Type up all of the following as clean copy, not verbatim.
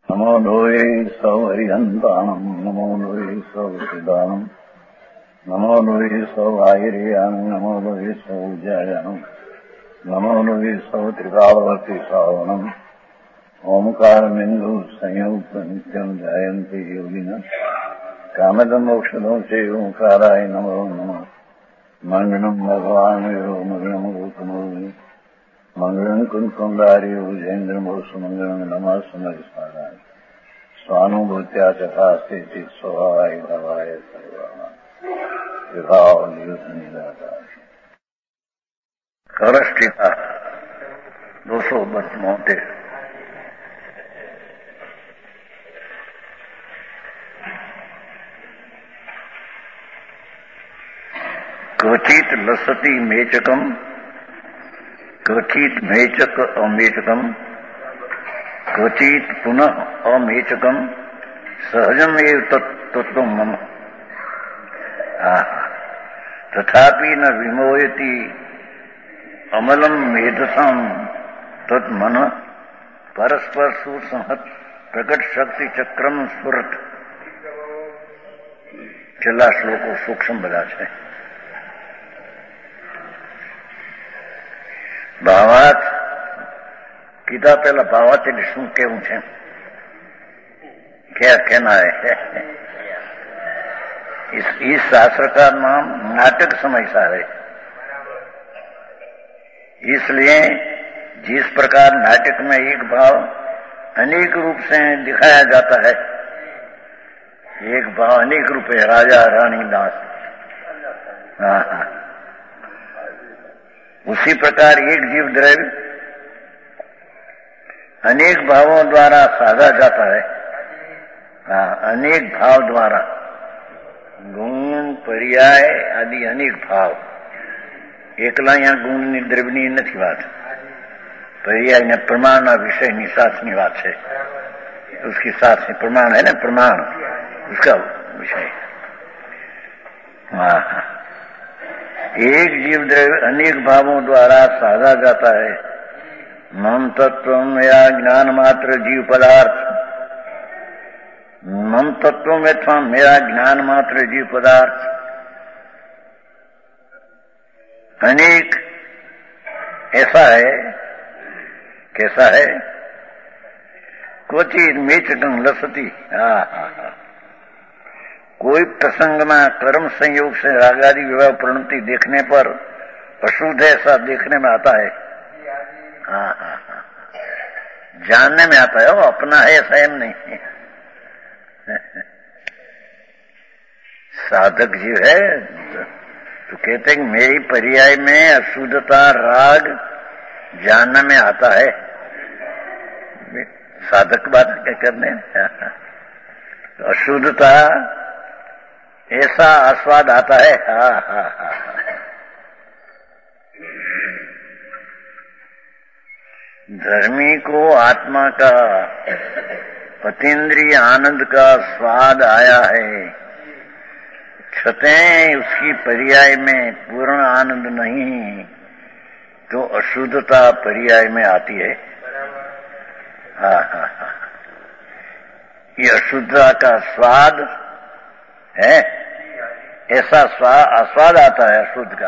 नमो लोये सौहरिहन्ताणम् नमो लोये सौहृदानम् नमो लोये सौभागिर्यानम् नमो लोये सौज्यायानम् नमो लोये सौत्रिकावर्ति सावनम् ओंकारमिन्दु संयुक्त नित्यम् ध्यायन्ति योगिनः कामदम् मोक्षदम् च ओंकाराय नमो नमः मङ्गलम् भगवान् यो मङ्गलम् गौतमोऽयि मङ्गलम् कुन्कुण्डार्यो जयेन्द्रमोसुमङ्गलम् नमः सुमरिस्मराय स्वानुभूत्या चकास्ते स्वभावाय भवाय सरष्टिता 272 क्वचित लसति मेचकम क्वचित मेचक अमेचकम क्वचित पुनः अमेचकम सहजम एव तत्व मम तथापि न विमोयति अमलम मेधसम तत्मन परस्पर सुसंहत प्रकट शक्ति चक्रम स्फुरत છેલ્લા શ્લોકો સૂક્ષ્મ બધા છે. ભાવાર્થ કીધા પેલા ભાવાર્થ એટલે શું કેવું છે, क्या कहना है. इस शास्त्र का नाम नाटक समझता है. इसलिए जिस प्रकार नाटक में एक भाव अनेक रूप से दिखाया जाता है, एक भाव अनेक रूप है, राजा रानी दास, उसी प्रकार एक जीव द्रव्य अनेक भावों द्वारा साधा जाता है. अनेक भाव द्वारा गुण पर्याय आदि अनेक भाव. એકલા અહીંયા ગુણની દ્રવ્યની નથી વાત, पर्याय प्रमाण विषयની સાથની વાત છે. उसकी साथ में प्रमाण है ना, प्रमाण उसका विषय. एक जीव द्रव्य अनेक भावों द्वारा साधा जाता है. मम तत्व या ज्ञान मात्र जीव पदार्थ, मम तत्व में था मेरा ज्ञान मात्र जीव पदार्थ. अनेक ऐसा है, कैसा है, क्वचित मेचकं लसति. कोई प्रसंग में कर्म संयोग से रागादि विवाह प्रणति देखने पर अशुद्ध ऐसा देखने में आता है. जानने में आता है, वो अपना है ऐसा एम नहीं. साधक जीव है तो कहते हैं मेरी पर्याय में अशुद्धता राग जानने में आता है. साधक बात क्या करने, अशुद्धता ऐसा आस्वाद आता है. धर्मी को आत्मा का अतीन्द्रिय आनंद का स्वाद आया है, छतें उसकी पर्याय में पूर्ण आनंद नहीं, तो अशुद्धता पर्याय में आती है. ये अशुद्धता का स्वाद है, ऐसा आस्वाद आता है अशुद्ध का.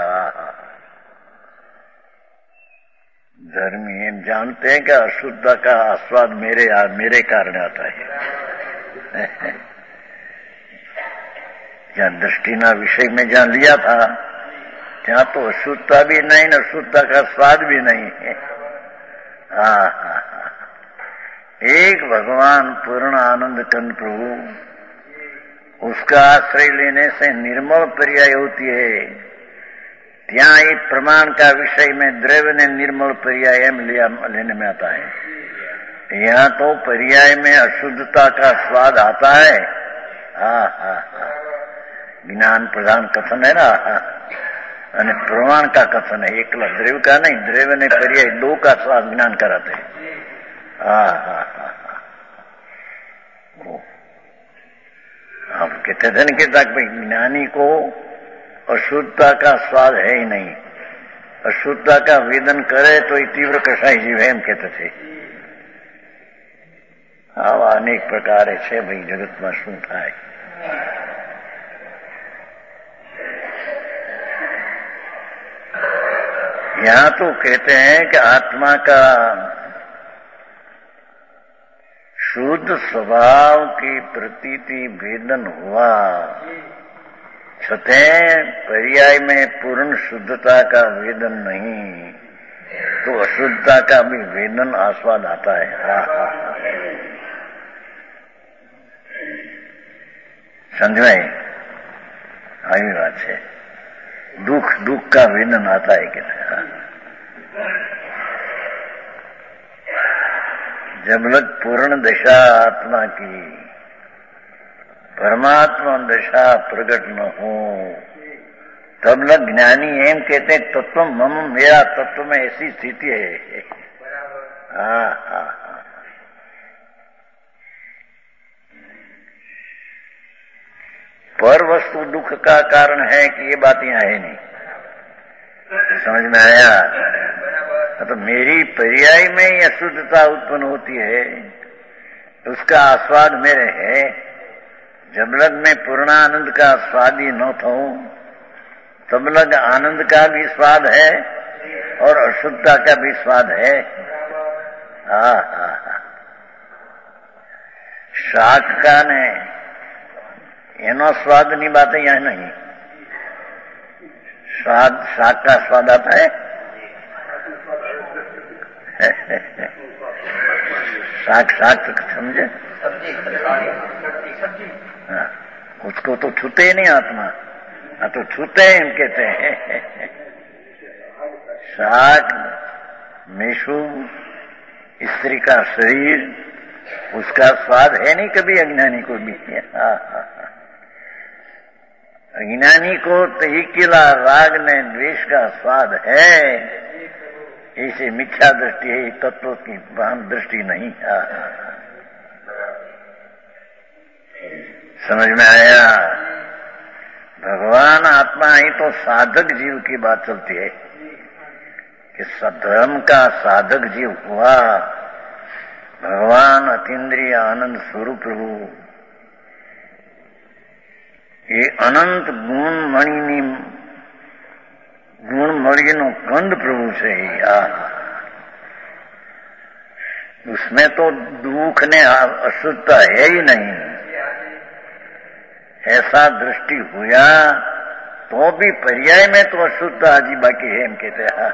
धर्मी हम जानते हैं कि अशुद्धता का आस्वाद मेरे कारण आता है. जहाँ दृष्टिना विषय में जहाँ लिया था ત્યાં તો અશુદ્ધતા भी नहीं, अशुद्धता का स्वाद भी नहीं है. एक भगवान पूर्ण आनंद कंद प्रभु, उसका आश्रय लेने से निर्मल पर्याय होती है. ત્યાં ही प्रमाण का विषय में द्रव्य ने निर्मल पर्याय लेने में आता है. यहाँ तो पर्याय में अशुद्धता का स्वाद आता है. ज्ञान प्रधान कथन है ना, અને प्रमाण का कथन है, एकला द्रव्य का नहीं. द्रव्य ने पर्याय दो का स्वाद ज्ञान कराते हैं. आप कहते थे कि भाई ज्ञानी को अशुद्धता का स्वाद है ही नहीं, अशुद्धता का वेदन करे तो तीव्र कषाय जीव है, हम कहते थे. આવા અનેક પ્રકારે છે ભાઈ જગતમાં શું થાય. यहाँ तो कहते हैं कि आत्मा का शुद्ध स्वभाव की प्रतीति वेदन हुआ, छते पर्याय में पूर्ण शुद्धता का वेदन नहीं तो अशुद्धता का भी वेदन आस्वाद आता है. समझ में आई बात है. दुख दुख का वेदन आता है क्या? जब लग पूर्ण दशा आत्मा की परमात्मा दशा प्रकट न हो तब लग ज्ञानी एम कहते हैं तत्व मम मेरा तत्व में ऐसी स्थिति है. हाँ हाँ हाँ. पर वस्तु दुख का कारण है कि ये बात यहाँ है नहीं. समझ में आया? तो मेरी पर्याय में ही अशुद्धता उत्पन्न होती है, उसका आस्वाद मेरे है. जब लग मैं पूर्णानंद का स्वादी न हूं तब लग आनंद का भी स्वाद है और अशुद्धता का भी स्वाद है. हाँ हाँ हाँ. शाक का ने एनो स्वाद नहीं बात है यहाँ नहीं. स्वाद शाक का स्वाद आता है. शाक शाक तो समझे. हाँ, उसको तो छूते ही नहीं आत्मा. हाँ तो छूते हैं हम कहते हैं. शाक मेशू स्त्री का शरीर उसका स्वाद है नहीं कभी अज्ञानी को भी. अज्ञानी को तहीकिला राग ने द्वेष का स्वाद है. ऐसे मिथ्या दृष्टि है, तत्व की भान दृष्टि नहीं. समझ में आया? भगवान आत्मा ही तो साधक जीव की बात चलती है कि धर्म का साधक जीव हुआ. भगवान अतीन्द्रिय आनंद स्वरूप प्रभु ये अनंत गुण मणिनो कंद प्रभु से ही. उसमें तो दुख ने अशुद्धता है ही नहीं. ऐसा दृष्टि हुआ तो भी पर्याय में तो अशुद्धता अजी बाकी है. हम कहते हैं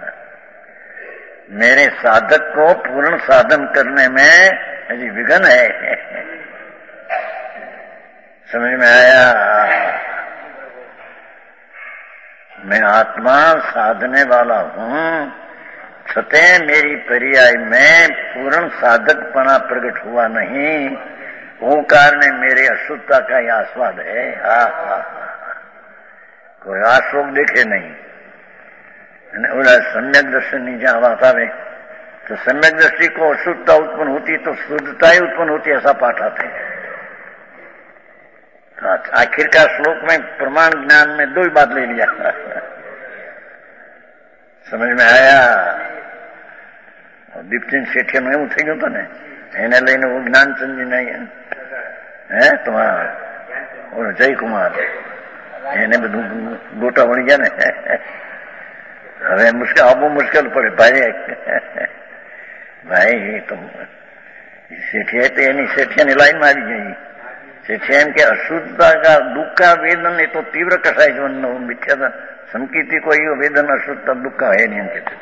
मेरे साधक को पूर्ण साधन करने में अजी विघ्न है. समझ में आया? मैं आत्मा साधने वाला हूं, छते मेरी पर्याय में पूर्ण साधकपना प्रकट हुआ नहीं. वो कारण मेरे अशुद्धता का ही आस्वाद है. कोई आश्रोक देखे नहीं. सम्यक दर्शन नहीं जहां बात आवे तो सम्यक दृष्टि को अशुद्धता उत्पन्न होती तो शुद्धता ही उत्पन्न होती, ऐसा पाठ आते हैं. आखिर का श्लोक में प्रमाण ज्ञान में दो ही बात ले लिया. समझ में आया? दीपचंद सेठिया में એવું થઈ ગયું તો ને એને લઈને હું જ્ઞાનચંદજી નહીં હે તમારા જયકુમાર એને બધું ગોટા વળી ગયા ને. હવે મુશ્કેલ આબુ મુશ્કેલ પડે ભાઈ. ભાઈ તો सेठिया तो एनी सेठिया लाइन में આવી ગઈ. सेठिया एम के अशुद्धता का दुख का वेदन ये तो तीव्र कसाय जीवन मिथ्या संकीति को ये वेदन अशुद्धता दुख का है नहीं. एम कहते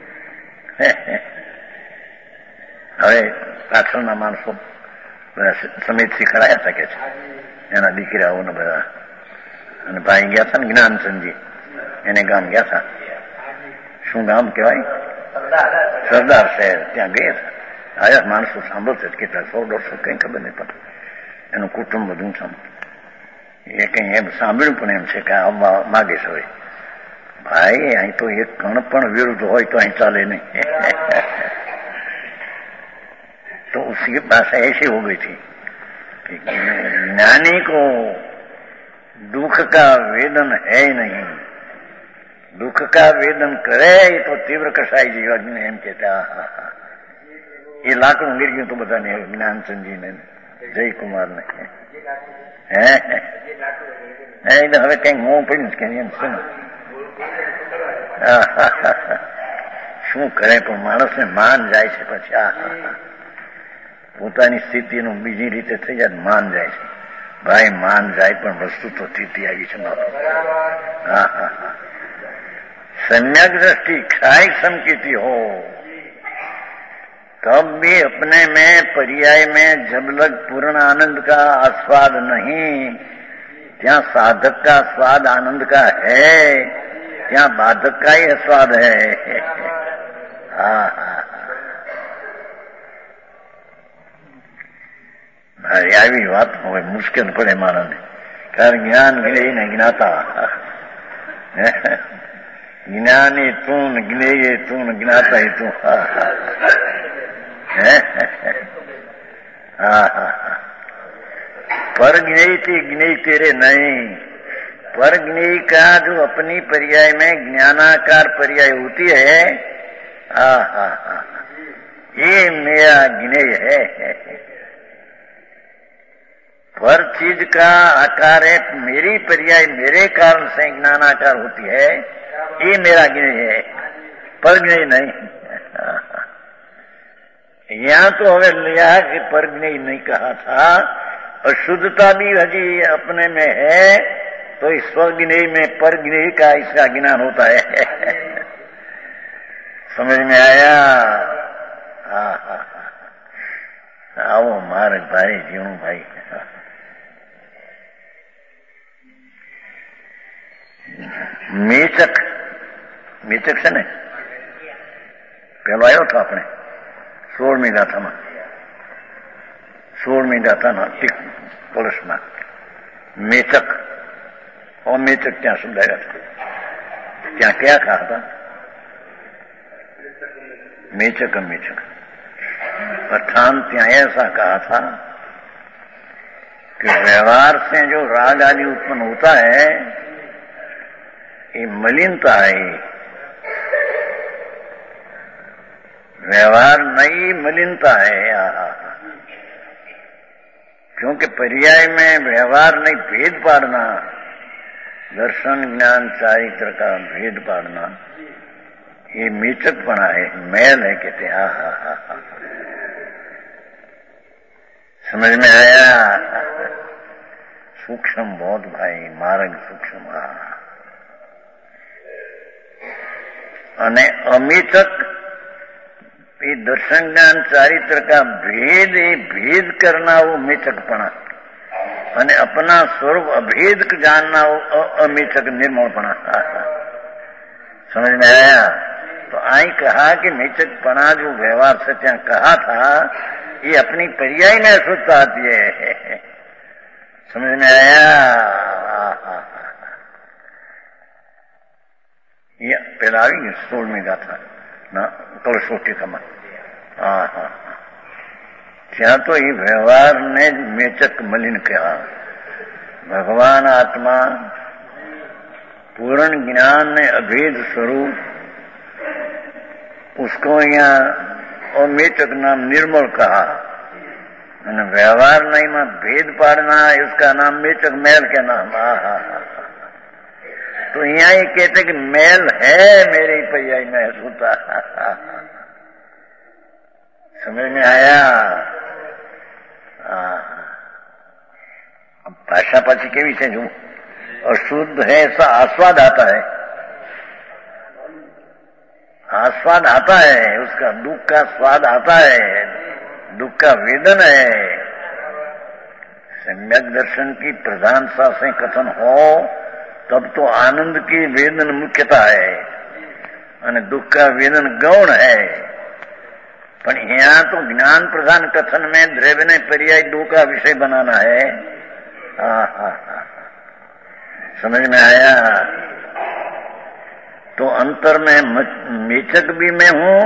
હવે પાછળના માણસો સમિત શીખડાયા હતા કે છે એના દીકરાઓને બધા. અને ભાઈ ગયા હતા ને જ્ઞાનચંદજી એને ગામ ગયા હતા. શું ગામ કહેવાય? સરદાર શહેર. ત્યાં ગયા હતા. આયા માણસો સાંભળશે કેટલા 100-150 કઈ ખબર નહીં પડે. એનું કુટુંબ બધું સાંભળે. એ કઈ એમ સાંભળ્યું પણ એમ છે કે આવવા માગે છે. હવે ભાઈ અહીં તો એક કણ પણ વિરુદ્ધ હોય તો અહીં ચાલે નહીં. तो उसकी भाषा ऐसी हो गई थी कि ज्ञानी को दुख का वेदन है ही नहीं. दुख का वेदन करे तो तीव्र कसाई जीवन एम कहता એ લાકડું ગીર્યું તો બધાને જ્ઞાનચંદજીને જયકુમારને હવે કઈક મોં પડ્યું કે એમ શું કરે પણ માણસને માન જાય છે પછી પોતાની સ્થિતિનું બીજી રીતે થઈ જાય માન જાય છે. ભાઈ માન જાય પણ વસ્તુ તો સ્થિતિ આવી છે બાપુ. सम्यक दृष्टि क्षायिक समकीति हो तब भी अपने में पर्याय में जब लग पूर्ण आनंद का आस्वाद नहीं, ત્યાં साधक का स्वाद आनंद का है, ત્યાં बाधक का ही स्वाद है. આવી વાત હવે મુશ્કેલ પડે માણસને, કારણ જ્ઞાન જ્ઞેય જ્ઞાતા. જ્ઞાની તું ને જ્ઞેય તું ને જ્ઞાતા તું. पर ज्ञेय थी ज्ञेय तेरे नहीं. पर ज्ञेय का जो अपनी पर्याय में ज्ञानाकार पर्याय होती है, ये मेरा ज्ञेय है. पर चीज का आकार है, मेरी पर्याय मेरे कारण से ज्ञानाकार होती है, ये मेरा ज्ञेय है, पर ज्ञेय नहीं. यहाँ तो हमें लिया कि पर ज्ञेय नहीं कहा था, और शुद्धता भी हजी अपने में है, तो इस स्वज्ञेय में पर ज्ञेय का इसका ज्ञान होता है. समझ में आया? आओ मारे भाई जीणू भाई. મેચક મેચક છે ને, પેલો આવ્યો હતો આપણે 16મી ગાથામાં, 16મી ગાથાના કળશમાં મેચક અમેચક ત્યાં શબ્દ આવ્યા હતા. ત્યાં ક્યાં કहा था? मेचक अमेचक. अर्थात ત્યાં ऐसा कहा था कि व्यवहार से जो राग आदि उत्पन्न होता है ये मलिनता है. व्यवहार नहीं मलिनता है. क्योंकि पर्याय में व्यवहार नहीं, भेद पाड़ना, दर्शन ज्ञान चारित्र का भेद पाड़ना, ये मेचकपना है, मैल है कहते हैं. समझ में आया? सूक्ष्म बहुत भाई, मार्ग सूक्ष्म. અને અમિતક એ દર્શન જ્ઞાન ચારિત્ર का भेद, ये भेद करना वो मेचकपना, અને अपना स्वरूप अभेद जानना वो अमेचक निर्मलपना. समझ में आया? तो आई कहा कि मेचकपना जो व्यवहार से ત્યાં कहा था, ये अपनी पर्याय में अशुद्धता आती है. समझ में आया? ये પેલા આવી ગયું 16મી ગાથા ના કળશોટીકામાં. ત્યાં તો એ વ્યવહારને જ મેચક મલિન કહેવા. ભગવાન આત્मा पूर्ण ज्ञान ने अभेद स्वरूप, उसको यहाँ अमेचक नाम निर्मल कहा, અને व्यवहार नहीं में भेद पाड़ना है, उसका नाम मेचक मैल के नाम. तो यहाँ ये कहते कि मैल है मेरे पर्याय में होता. समझ में आया? भाषा पाछी केवी છે જો अशुद्ध है ऐसा आस्वाद आता है, आस्वाद आता है, उसका दुख का स्वाद आता है, दुख का वेदन है. सम्यक दर्शन की प्रधानता से कथन हो तब तो आनंद की वेदन मुख्यता है અને दुख का वेदन गौण है. पर यहाँ तो ज्ञान प्रधान कथन में द्रव्य ने पर्याय दो का विषय बनाना है. समझ में आया? तो अंतर में मेचक भी मैं हूँ.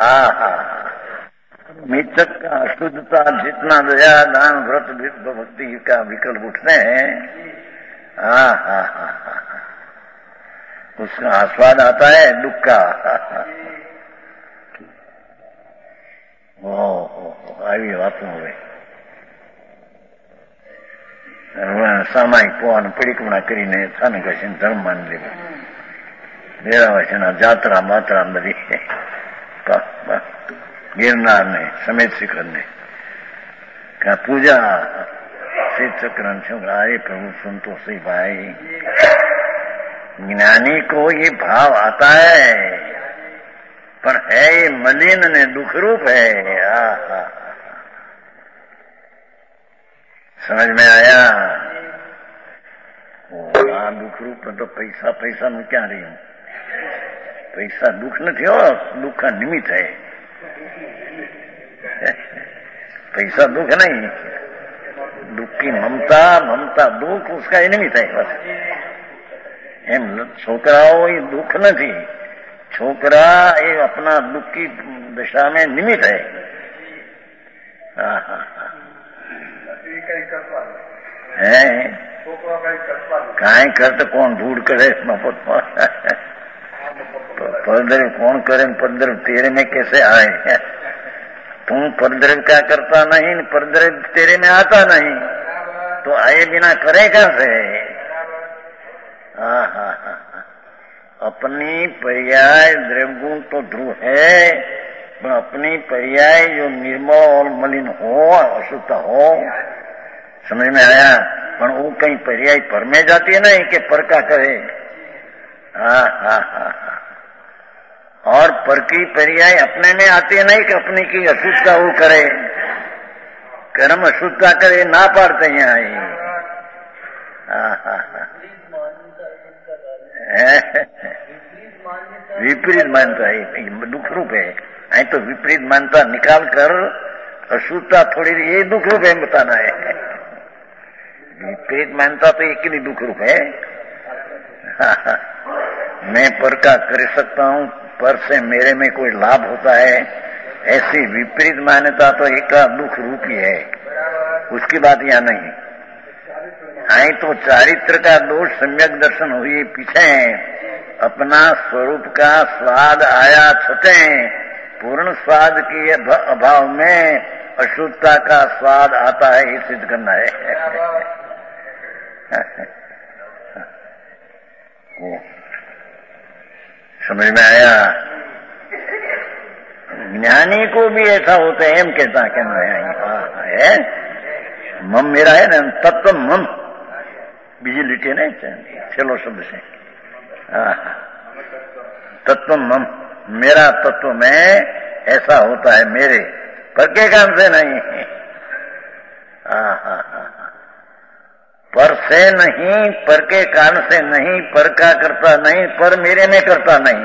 मेचक का अशुद्धता जितना दया दान व्रत भक्ति का विकल्प उठते हैं, उसका आस्वाद आता है दुख का. આવી વાતો હવે સામાયિક પોવાનું પડીકમણા કરીને સ્થાનિક વચન ધર્મ માની લેવું, મેળા વચન જાત્રા માત્રા બધી ગિરનાર ને સમેત શિખર ને પૂજા श्री चक्रण अरे प्रभु सुन तो सही भाई, ज्ञानी को ये भाव आता है पर है ये मलिन ने दुख रूप है। समझ में आया? दुख रूप में तो पैसा पैसा में क्या रही हूं, पैसा दुख नहीं हो, दुख का निमित्त है। पैसा दुख नहीं, दुख की ममता, ममता दुख उसका निमित्त है बस। एम छोकराओ ये दुख नहीं, छोकरा ये अपना दुख की दशा में निमित्त है। काई करते कौन ढूंढ करे मफत परद्रव कौन करे, परद्रव तेरे में कैसे आए? तुम परद्रव क्या करता नहीं, परद्रव तेरे में आता नहीं तो आए बिना करेगा से? अपनी पर्याय द्रव्यगुण तो ध्रुव है, पर अपनी पर्याय जो निर्मल और मलिन हो, अशुद्ध हो, समझ में आया? पर वो कहीं पर्याय पर में जाती है नहीं कि पर का करे। और पर की पर्याय अपने में आती है नहीं कि अपनी की अशुद्धता वो करे, कर्म अशुद्धता करे, ना पाड़ते हैं आई। विपरीत मानता है, दुख रूप है। आई तो विपरीत मानता निकाल कर अशुद्धता थोड़ी, ये दुख रूप है बताना है। विपरीत मानता तो एक ही दुख रूप है। मैं पर का कर सकता हूं, पर से मेरे में कोई लाभ होता है, ऐसी विपरीत मान्यता तो एक दुख रूप ही है, उसकी बात यहां नहीं। आई तो चारित्र का दोष सम्यक दर्शन हुई पीछे, अपना स्वरूप का स्वाद आया छते, पूर्ण स्वाद के अभाव में अशुद्धता का स्वाद आता है, ये सिद्ध करना है। समझ में आया? ज्ञानी को भी ऐसा होता है, एम कहता है मम मेरा है ना, तत्व मम बीजी लिटे ना चलो शब्द से, तत्व मम मेरा तत्व में ऐसा होता है, मेरे पर के काम से नहीं। पर से नहीं, पर के कारण से नहीं, पर का करता नहीं, पर मेरे में करता नहीं।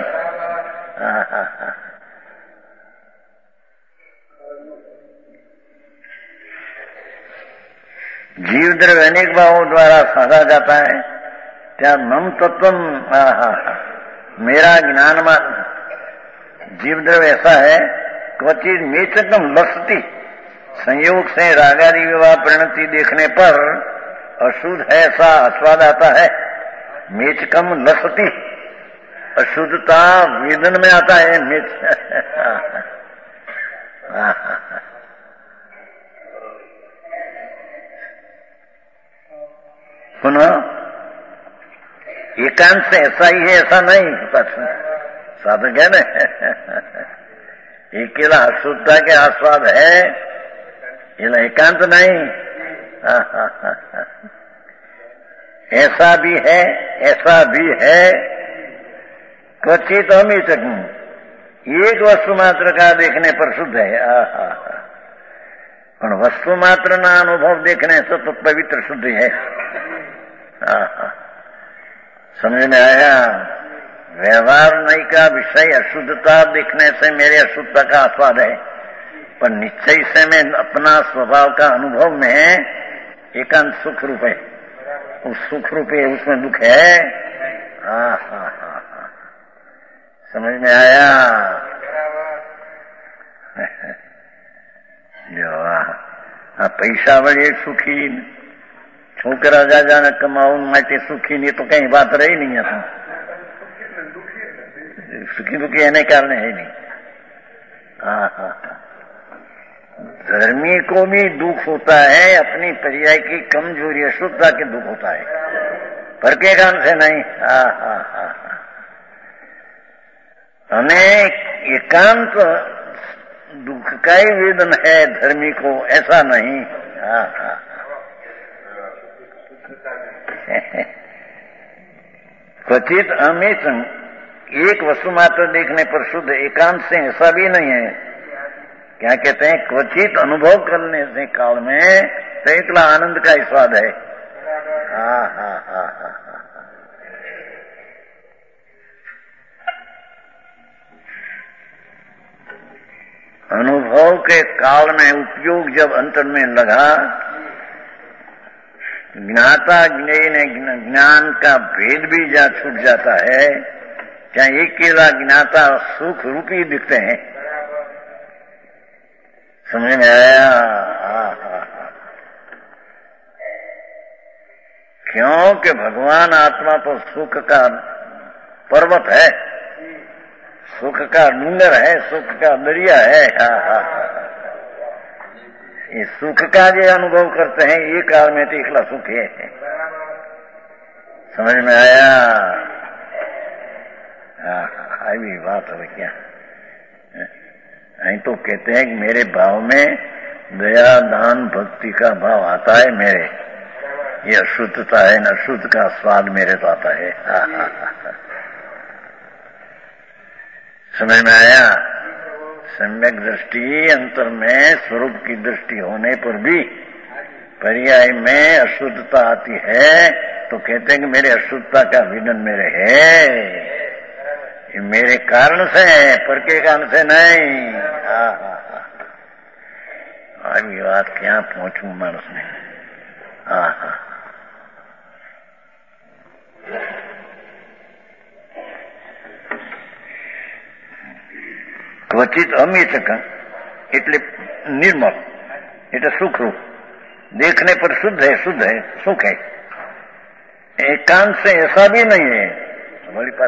जीव द्रव्य अनेक भावों द्वारा साधा जाता है, क्या मम तत्व मेरा ज्ञान मान जीव द्रव्य ऐसा है, क्वचित मेचकम लसती, संयोग से रागादि विवाह परिणति देखने पर अशुद्ध है ऐसा आस्वाद आता है। मेचकम लसती, अशुद्धता वेदन में आता है। मेच पुनः एकांत से ऐसा ही है ऐसा नहीं, साधक है न, अकेला अशुद्धता के आस्वाद है, ये एकांत नहीं। ऐसा भी है, ऐसा भी है, क्वचित अमितक, एक वस्तु मात्र का देखने पर शुद्ध है। पर वस्तु मात्र ना अनुभव देखने से तो पवित्र शुद्ध है। समझ में आया? व्यवहार नहीं का विषय अशुद्धता देखने से मेरे अशुद्धता का आस्वाद है, पर निश्चय से मैं अपना स्वभाव का अनुभव में एकांत सुख रूप है, उस सुख रूप है, उसमें दुख है। समझ में आया? पैसा वड़े सुखी, छोकरा जाजा कमाऊ माटे सुखी नहीं तो कहीं बात रही नहीं है। सुखी दुखी एने कारण है नहीं। धर्मी को भी दुख होता है, अपनी पर्याय की कमजोरी अशुद्धता के दुख होता है, पर के कारण से नहीं। हमें एकांत दुख का ही वेदन है धर्मी को, ऐसा नहीं। क्वचित अमित, एक वस्तु मात्र देखने पर शुद्ध, एकांत से ऐसा भी नहीं है। क्या कहते हैं? क्वचित अनुभव करने से काल में तो एकला आनंद का ही स्वाद है। अनुभव के काल में उपयोग जब अंतर में लगा, ज्ञाता ज्ञेय ने ज्ञान का भेद भी जा छूट जाता है। क्या एक केला ज्ञाता सुख रूपी दिखते हैं? समझ में आया? क्योंकि भगवान आत्मा तो सुख का पर्वत है, सुख का डूंगर है, सुख का दरिया है। ये सुख का जो अनुभव करते हैं ये काल में तो एकला सुख है। समझ में आया? भी बात है क्या? नहीं तो कहते हैं कि मेरे भाव में दया दान भक्ति का भाव आता है मेरे, ये अशुद्धता है न, अशुद्ध का स्वाद मेरे तो आता है। समझ में आया? सम्यक दृष्टि अंतर में स्वरूप की दृष्टि होने पर भी पर्याय में अशुद्धता आती है तो कहते हैं कि मेरे अशुद्धता का विनन मेरे है, ये मेरे कारण से है, पर के कारण से नहीं। अभी बात क्या पहुंचू मानस में। क्वचित अमित એટલે निर्मल, એટલે सुखरूप, देखने पर शुद्ध है, शुद्ध है, सुख है। एकांत से ऐसा भी नहीं है हमारे पास।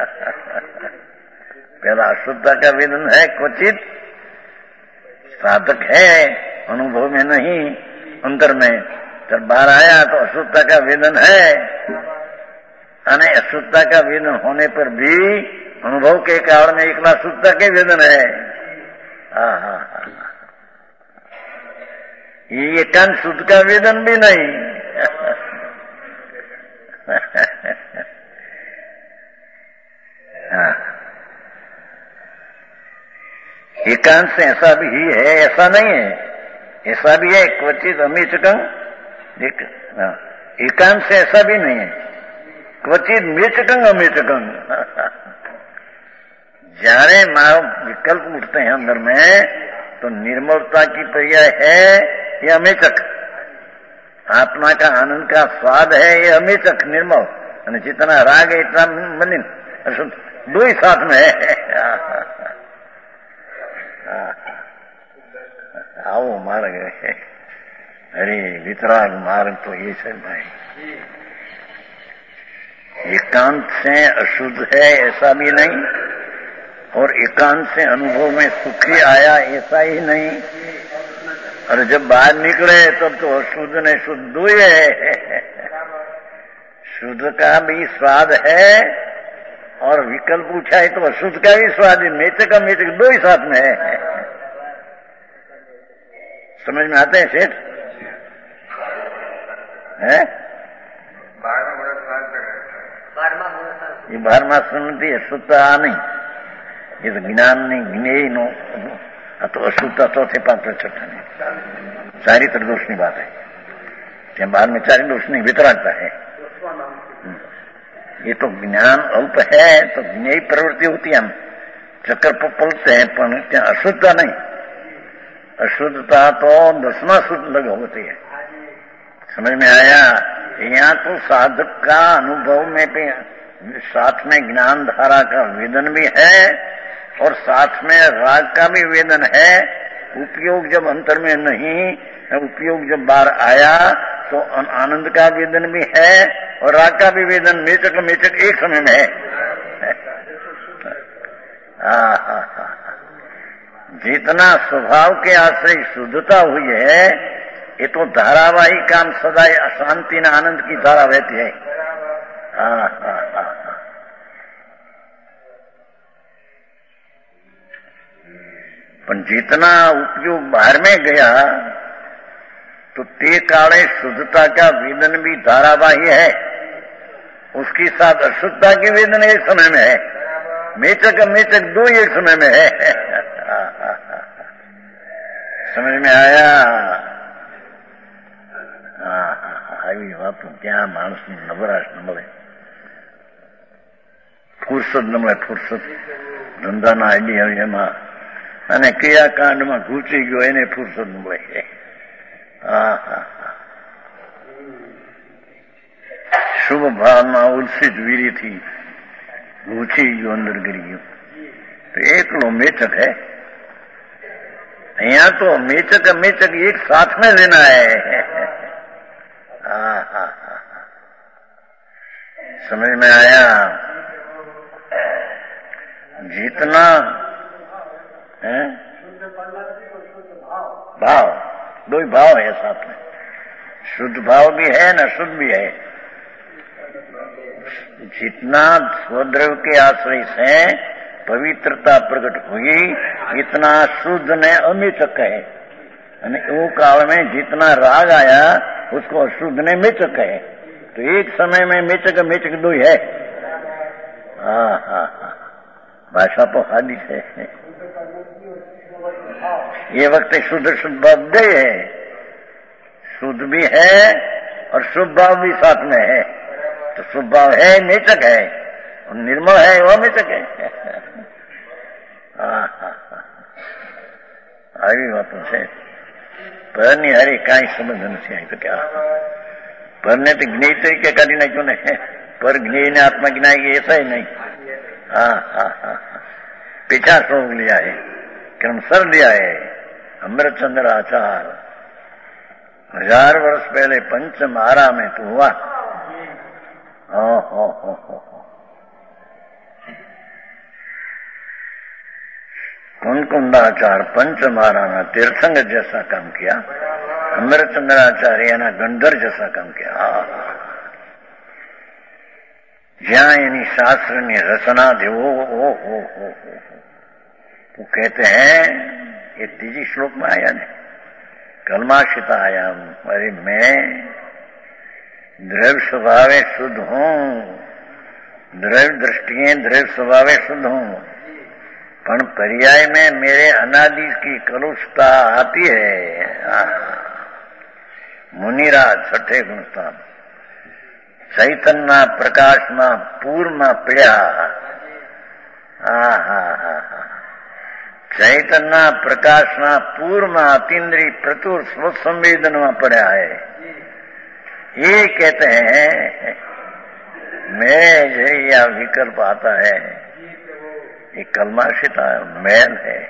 पहला अशुद्धता का वेदन है, क्वचित साधक है, अनुभव में नहीं, अंदर में। जब बाहर आया तो अशुद्धता का वेदन है, अने अशुद्धता का वेदन होने पर भी अनुभव के कारण में एकला शुद्धता के वेदन है। ये एकांत शुद्ध का वेदन भी नहीं। एकांत से ऐसा भी है, ऐसा नहीं है, ऐसा भी है। क्वचित अमिचकं, एकांत से ऐसा भी नहीं है, क्वचित मिचकं अमिचकं। जारे मारो विकल्प उठते हैं अंदर में तो निर्मलता की पर्याय है ये अमेचक, आत्मा का आनंद का स्वाद है ये अमेचक निर्मल, और जितना राग है इतना मलिन अशुद्ध, दो ही साथ में है। आओ मार्ग है, अरे वितराग मार्ग तो ये सब भाई। एकांत से अशुद्ध है ऐसा भी नहीं, और एकांत से अनुभव में सुखी आया ऐसा ही नहीं, और जब बाहर निकले तब तो अशुद्ध ने शुद्ध दो ही है। शुद्ध का भी स्वाद है और विकल्प पूछा है तो अशुद्ध का भी स्वाद है, मेचक का मेचक दो ही साथ में है। समझ में आते हैं सेठ? है ये 12वां सुनती अशुद्धता नहीं, ये तो ज्ञान नहीं, ज्ञेय नो तो अशुद्धता चौथे पांचवें छठा नहीं, चारित्र दोष की बात है। क्या बाहर में चारित्र दोष नहीं, वितरागता है। ये तो ज्ञान अल्प है तो ज्ञेय प्रवृत्ति होती है, हम चक्कर पर पलटते हैं, पर क्या अशुद्धता नहीं। अशुद्धता तो 10वां शुद्ध लग होती है। समझ में आया? यहाँ तो साधक का अनुभव में भी साथ में ज्ञान धारा का वेदन भी है और साथ में राग का भी वेदन है। उपयोग जब अंतर में नहीं, उपयोग जब बाहर आया तो आनंद का वेदन भी है और राग का भी वेदन, मेचक मेचक एक समय में है। जितना स्वभाव के आश्रय शुद्धता हुई है, ये तो धारावाही काम सदा अशांति न आनंद की धारा बहती है। पर जितना उपयोग बाहर में गया तो ते काले शुद्धता का वेदन भी धारावाही है, उसके साथ अशुद्धता की वेदन एक समय में है, मेचक मेचक दो एक समय में है। समझ में आया? આવી વાતો ક્યાં માણસની નવરાશ ન મળે, ફુરસદ ન મળે, ફુરસદ ધંધાના આઈડિયા એમાં અને કયા કાંડમાં ઘૂસી ગયો એને ફુરસદ ન મળે। શુભ ભાવમાં ઉલ્સિત વીરીથી ઘૂસી ગયો, અંદર ગરી ગયો તો એકલો મેચક है। यहाँ तो मेचक मेचक एक साथ में लेना है। समझ में आया? जितना है भाव, दो ही भाव है साथ में, शुद्ध भाव भी है न शुद्ध भी है। जितना स्वद्रव के आश्रय से पवित्रता प्रकट हुई, इतना शुद्ध ने अमेचक है। वो काल में जितना राग आया उसको अशुद्ध ने मेचक है। तो एक समय में मेचक मेचक दो ही है। भाषा तो हादिस है। ये वक्त शुद्ध शुद्ध भाव गए है, शुद्ध भी है और शुभ भाव भी साथ में है। तो शुभ भाव है मेचक है और निर्मल है वो मेचक है। આવી વાતો છે। પરની હારી કાંઈ સંબંધ નથી। અહીં તો ક્યાં પરને તો જ્ઞેય તરીકે કાઢી નાખ્યો ને, પર જ્ઞેયને આત્मा ज्ञाएगी ऐसा ही नहीं। पीछा सोच लिया है, क्रम सर लिया है। अमृतचंद्र आचार्य 1000 वर्ष पहले पंचमारा में तो हुआ। कुंकुंदाचार्य पंचमारा में तीर्थंकर जैसा काम किया, अमृतचंद्राचार्य ना गंधर जैसा काम किया। ज्યાં એની શાસ્ત્રની રચના थी वो कहते हैं, ये तीजी श्लोक में आया ने, कलमाशितायाम, अरे मैं द्रव्य स्वभावे शुद्ध हूं, द्रव्य दृष्टिए द्रव्य स्वभावे शुद्ध हूं, पण पर्याय में मेरे अनादि की कलुषता आती है। मुनिराज छठे गुणस्थान चैतन्य प्रकाश में पूर्व में पड़ा। चैतन्य प्रकाश में पूर्व में अतीन्द्रिय प्रचुर स्व संवेदन में पड़ा है। ये कहते हैं मैं जो यह विकल्प आता है ये कलमाशिता मैल है।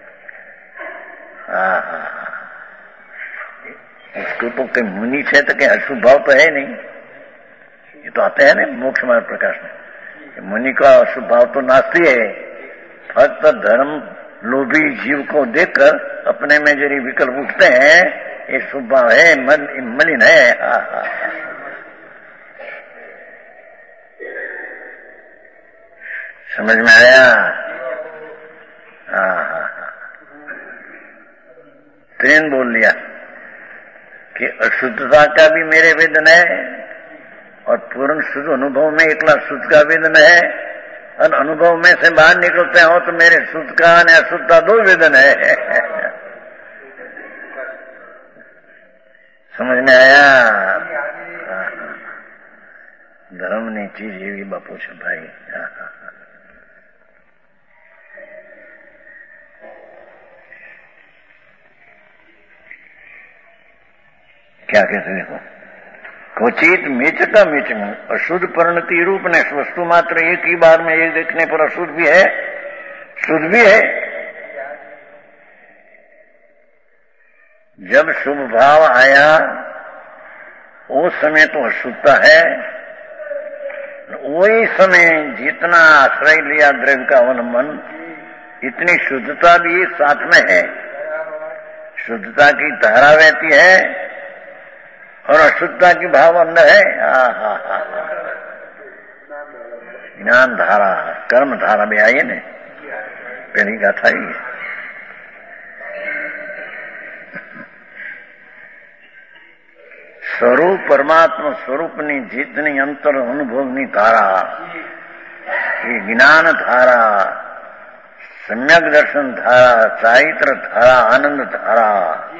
उसको तो कहीं मुनि से तो कहीं अशुभ भाव तो है नहीं। ये तो आते हैं ना मोक्ष मार्ग प्रकाश में, मुनि का अशुभ भाव तो नास्ती है। फक्त धर्म लोभी जीव को देखकर अपने में जरी विकल्प उठते हैं, ये शुभ भाव है, मलिन है। समझ में आया? तीन बोल लिया कि अशुद्धता का भी मेरे वेदन है और पूर्ण शुद्ध अनुभव में एकला शुद्ध का वेदन है, और अनुभव में से बाहर निकलते हो तो मेरे शुद्ध का और अशुद्धता दो वेदन है। समझ में आया? धर्म ની ચીજ એવી બાપુ છે ભાઈ। क्या कहते देखो, क्वचित मेचक मेचक अशुद्ध परिणति रूप ने वस्तु मात्र एक ही बार में एक देखने पर अशुद्ध भी है शुद्ध भी है। जब शुभ भाव आया उस समय तो अशुद्धता है, वही समय जितना आश्रय लिया द्रव्य का अवलंबन इतनी शुद्धता भी साथ में है। शुद्धता की धारा बहती है और अशुद्धता की भाव अंदर है। ज्ञान धारा, कर्म धारा भी आई है ने, पहली गाथा ही है। स्वरूप परमात्मा स्वरूपनी जीतनी अंतर अनुभवनी धारा, ये ज्ञान धारा, सम्यक दर्शन धारा, चारित्र धारा, आनंद धारा,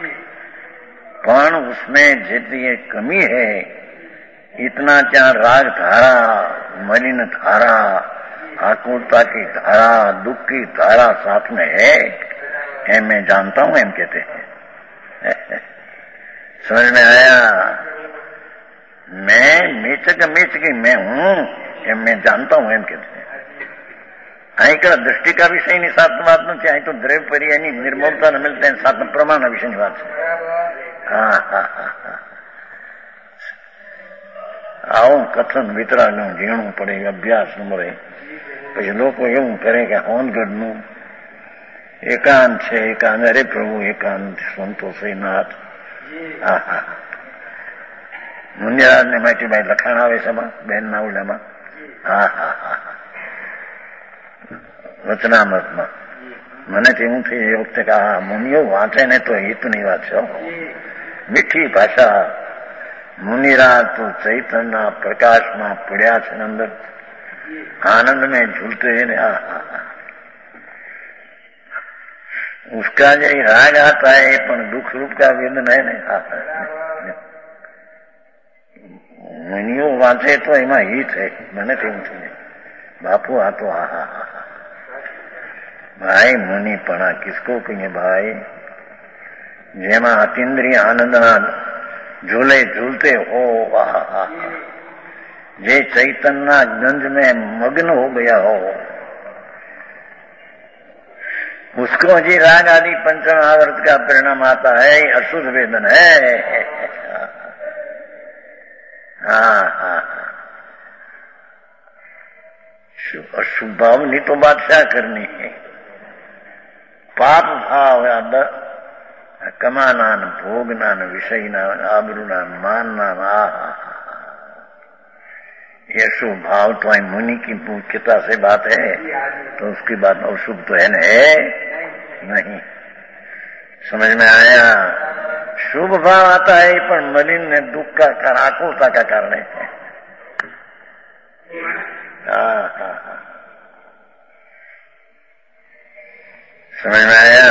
पण उसमें जितनी कमी है इतना क्या राग धारा, मलिन धारा, आकुलता की धारा, दुख की धारा साथ में है। मैं जानता हूं, एम कहते हैं। समझ में आया? मैं मेचकी मैं हूं, मैं जानता हूं, एम कहते हैं। का दृष्टि का विषय नहीं सात बात नहीं, आई तो द्रव्य पर्याय नहीं निर्मलता न मिलते हैं सात प्रमाण विषय ની વાત છે। આવું કથન વિતરાગનું ઝીણું પડે, અભ્યાસ મળે, પછી લોકો એવું કરે કે હોનગઢનું એકાંત છે, એકાંત અરે પ્રભુ એકાંત સંતોષે નાથ। મુનિરાજને માટીભાઈ લખાણ આવે છે બેનના ઉડામાં। વચનામૃતમાં મને તો એવું થઈ એ વખતે કે આ મુનિઓ વાંચે ને તો હિતની વાત છે। મીઠી ભાષા, मुनिराज तो चैतन्य प्रकाश में पड़ा છે अंदर, आनंद में झूलते हैं। उसका जो राग आता है पर दुख रूप का वेदन है ने। मुनियो वांचे तो एमा हित है। मैंने कहूं थी बापू आ तो भाई मुनि पड़ा किसको कहिए भाई, जेमा अतीन्द्रिय आनंद झूले झूलते हो, जे चैतन्य गंज में मग्न हो गया हो, उसको जी राग आदि पंचम आवर्त का परिणाम आता है, अशुद्ध वेदन है। अशुभ भाव नहीं तो बादशाह करनी है। पाप भाव कमाना, भोगना, विषयना, आबरूना, मानना, ये शुभ भाव तो मुनि की मुख्यता से बात है, तो उसकी बात अशुभ तो है नहीं। समझ में आया? शुभ भाव आता है पर मलिन ने दुख का कारण, आकुलता का कारण है। समझ में आया?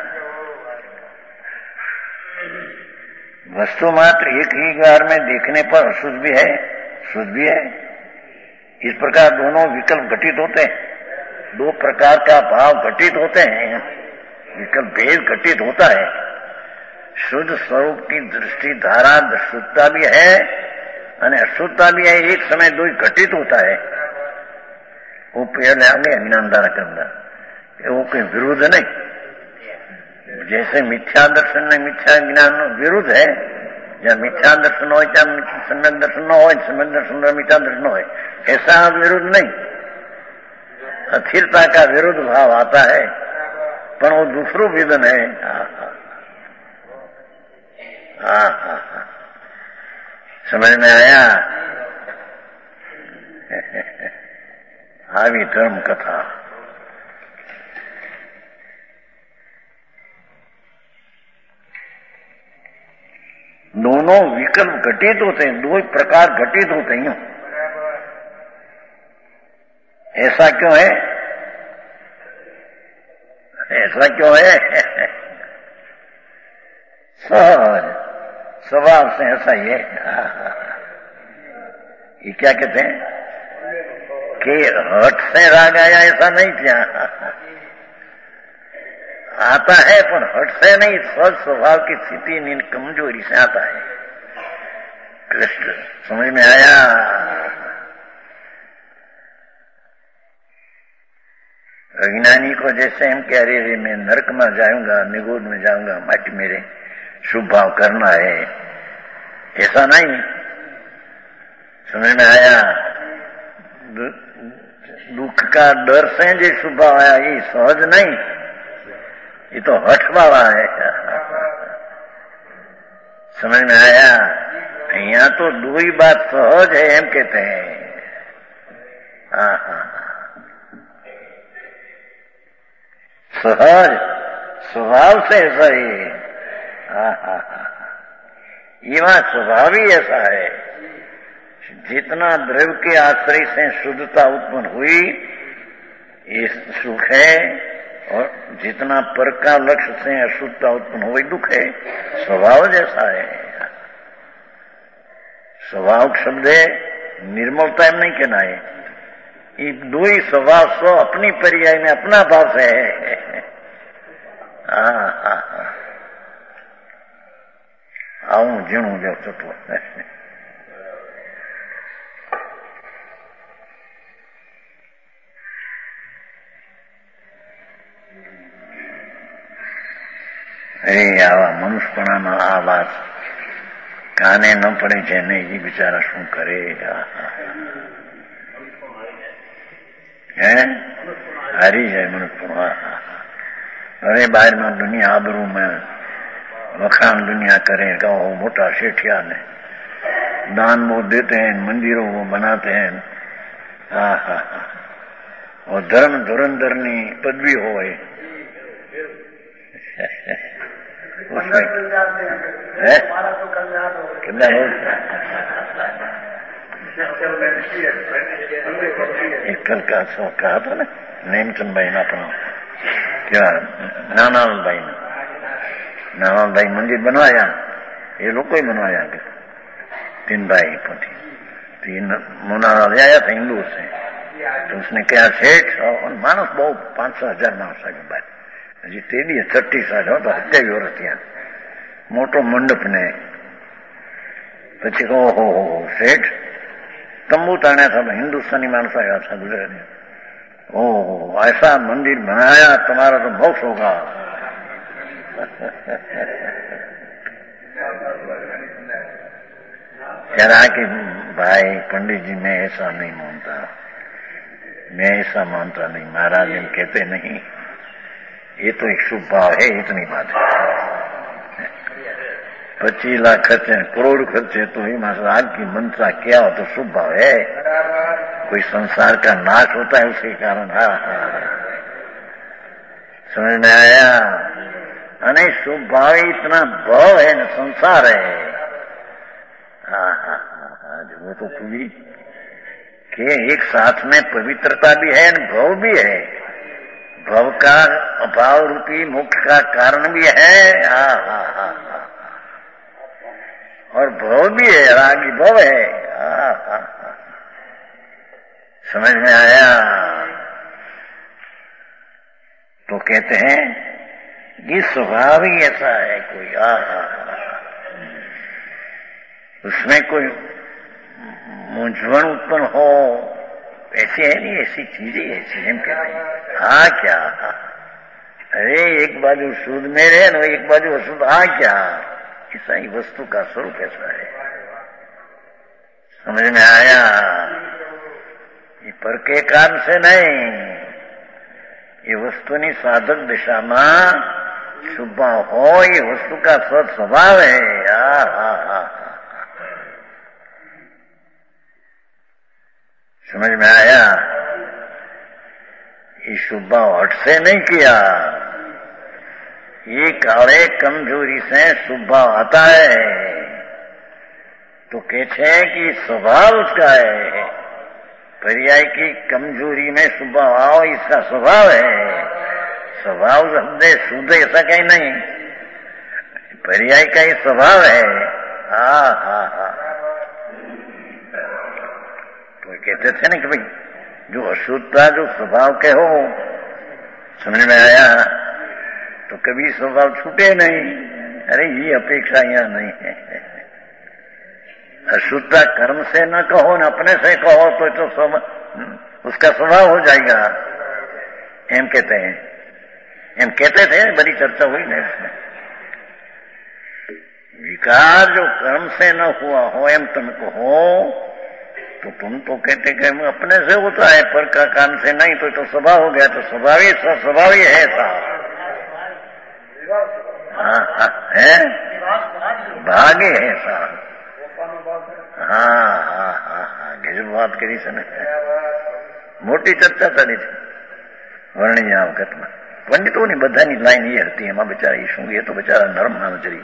वस्तु मात्र एक ही बार में देखने पर अशुद्ध भी है, शुद्ध भी है। इस प्रकार दोनों विकल्प घटित होते हैं, दो प्रकार का भाव घटित होते हैं, विकल्प भेद घटित होता है। शुद्ध स्वरूप की दृष्टि धारा शुद्धता भी है और अशुद्धता भी है, एक समय दो ही घटित होता है। वो पहले आगे अज्ञान धारा करना, वो कोई विरोध नहीं। जैसे मिथ्या दर्शन ने मिथ्या ज्ञान विरुद्ध है, या मिथ्या दर्शन हो या सम्यक दर्शन न हो, सम्यक दर्शन और मिथ्या दर्शन हो, ऐसा विरुद्ध नहीं। अस्थिरता का विरुद्ध भाव आता है, पर वो दूसरो वेदन है। समझ में आया? આવી ધર્મ કથા। दोनों विकल्प घटित होते हैं, दो प्रकार घटित होते हैं। ऐसा क्यों है? ऐसा क्यों है? सहज स्वभाव से ऐसा ही है। ये क्या कहते हैं कि हट से राग आया, ऐसा नहीं था। आता है पर हट से नहीं, स्वस्थ स्वभाव की स्थिति कमजोरी से आता है। कृष्ण समझ में आया? अज्ञानी को जैसे हम कह रहे मैं नरक में जाऊंगा, निगोद में जाऊंगा, माटी मेरे शुभ भाव करना है, ऐसा नहीं। समझ में आया? दुख का डर से जो स्वभाव आया ये सहज नहीं, ये तो हठ वाला है। समझ में आया? यहाँ तो दो ही बात सहज है एम कहते हैं। हाँ हाँ, सहज स्वभाव से ऐसा ही। हाँ हाँ हाँ, ये वहां स्वभाव ही ऐसा है। जितना द्रव्य के आश्रय से शुद्धता उत्पन्न हुई ये सुख है, और जितना पर का लक्ष्य से अशुद्धता उत्पन्न हुई दुख है। स्वभाव जैसा है। स्वभाव शब्द है, निर्मलता एम नहीं कहना है। ये दो ही स्वभाव स्व अपनी पर्याय में अपना भाव से है। हाँ हाँ हाँ, आऊं जीणू जो चुटो। આવા મનુષ્યપણામાં આ વાત કાને ન પડે જેને એ બિચારા શું કરે? હે હારી જાય મનુષ્યપણું। અરે બહારમાં દુનિયા આબરૂ में वखान दुनिया करे, गाँव मोटा सेठिया ने दान वो देते हैं, मंदिरों वो बनाते हैं। हाँ हाँ हाँ, और धर्म धुरंधर नी पदवी हो उसमें कितना है? एक कल का सो कहा था ना नेमचंद भाई ने अपना क्या नानालाल भाई ने, नानालाल भाई मंदिर बनवाया, ये लोग को ही बनवाया के 3 भाई पति। तीन मुनालाल आया था हिंदू से, तो उसने कहा सेठ मानस बहु 5-6 हजार मानस आगे बात हजी तेरी 36 साल हो तो 27 વર્ષ થયા। મોટો મંડપ ને પછી કહો હો શેઠ तंबू ताने था, हिंदुस्तानी मानस आया था गुजराती। ओह ऐसा मंदिर बनाया, तुम्हारा तो बहुत होगा। कह रहा कि भाई पंडित जी मैं ऐसा नहीं मानता, मैं ऐसा मानता नहीं, महाराज हम कहते नहीं, ये तो एक शुभ भाव है, इतनी बात है। 25 लाख खर्चे, करोड़ खर्चे तो ही महाराज की मनसा क्या हो तो शुभ भाव है। कोई संसार का नाश होता है उसके कारण। हाँ हाँ, समझ में आया? अने शुभ भाव इतना भाव है न, संसार है। हाँ हाँ हाँ, वो तो पूरी के एक साथ में पवित्रता भी है न भाव भी है। भव का अभाव रूपी मोक्ष का कारण भी है। हाँ हाँ हाँ, और भव भी है, रागी भव है। हाँ हाँ हाँ, समझ में आया? तो कहते हैं ये स्वभाव ही ऐसा है कोई। हाँ हाँ, उसमें कोई मूंझवण उत्पन्न हो ऐसे है नहीं, ऐसी चीजें ऐसी हम कहते हैं। हाँ क्या? अरे एक बाजू शुद्ध में रहे ना, एक बाजू अशुद्ध। हाँ क्या? ऐसा ही वस्तु का स्वरूप ऐसा है। समझ में आया? ये पर के कारण से नहीं, ये वस्तुनी साधक दिशा में शुभ हो, ये वस्तु का स्वभाव है। हाँ हाँ हाँ, समझ में आया? ये शुभ हट से नहीं किया, ये काले कमजोरी से शुभ आता है। तो कहते हैं कि स्वभाव उसका है, पर्याय की कमजोरी में शुभ आओ इसका स्वभाव है। स्वभाव शब्द शुद्ध ऐसा कहीं नहीं, पर्याय का ही स्वभाव है। हाँ हाँ हाँ, तो कहते थे ना कि भाई जो अशुद्धता जो स्वभाव के हो, समझ में आया? तो कभी स्वभाव छूटे नहीं। अरे ये अपेक्षा यहाँ नहीं है। अशुद्धता कर्म से न कहो न अपने से कहो तो उसका स्वभाव हो जाएगा। एम कहते हैं, एम कहते थे, बड़ी चर्चा हुई ना इसमें। विकार जो कर्म से न हुआ हो एम तुमको हो तो तुम तो कहते कि अपने से होता है, पर का कान से नहीं, तो स्वभाव हो गया, तो स्वभाव ही है ऐसा। है भागे है ऐसा। हाँ, गजब बात करी सने, मोटी चर्चा चाली थी वर्णी आ वखतમાં પંડિતોની બધાની લાઈન એ હતી, એમાં બિચારા એ શું, એ તો બિચારા નરમ ના જરી